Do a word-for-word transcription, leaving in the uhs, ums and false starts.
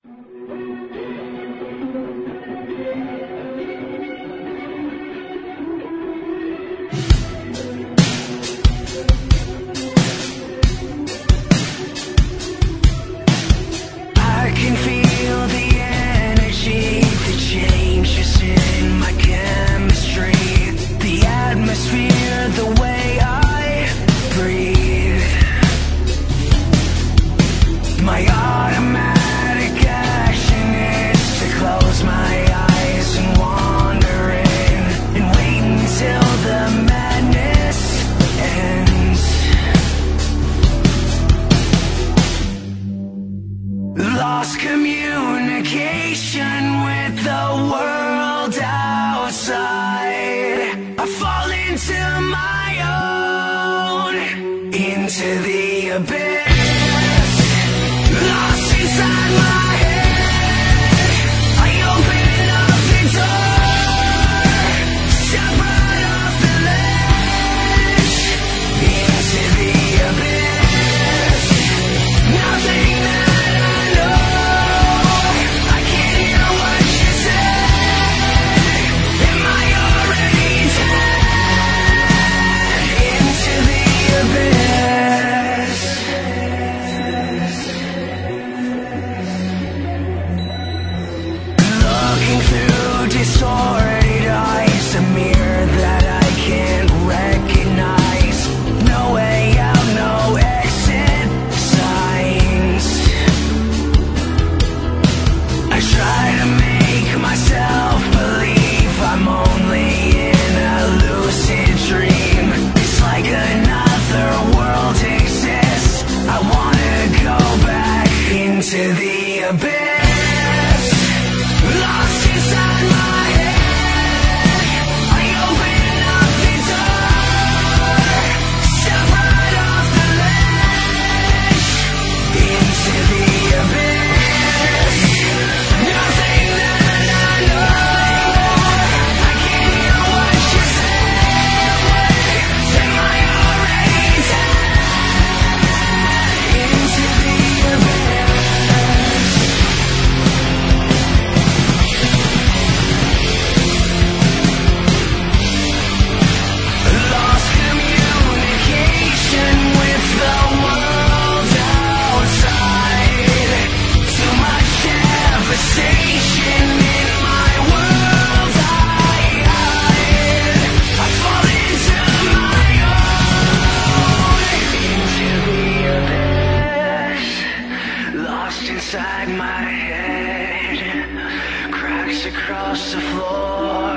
I can feel the energy that changes in my chemistry, the atmosphere, the way I breathe. My automatic action is to close my eyes and wander in and wait until the madness ends. Lost communication with the world outside. I fall into my own, into the abyss. Lost inside my head, I open up the door, step right off the ledge, into the abyss. Nothing that I know, I can't hear what you say. Am I already dead? Into the abyss. Looking through distorted eyes, a mirror that I can't recognize. No way out, no exit signs. I try to make myself believe I'm only in a lucid dream. It's like another world exists. I wanna go back into the abyss. Lost inside my head, I open up the door, step right off the ledge, into the abyss. Nothing that I know, I can't hear what you say. Am I already dead? Into the abyss. Lost communication with the world outside. Too much devastation in my world I hide. I fall into my own, into the abyss. Lost inside my head, cracks across the floor.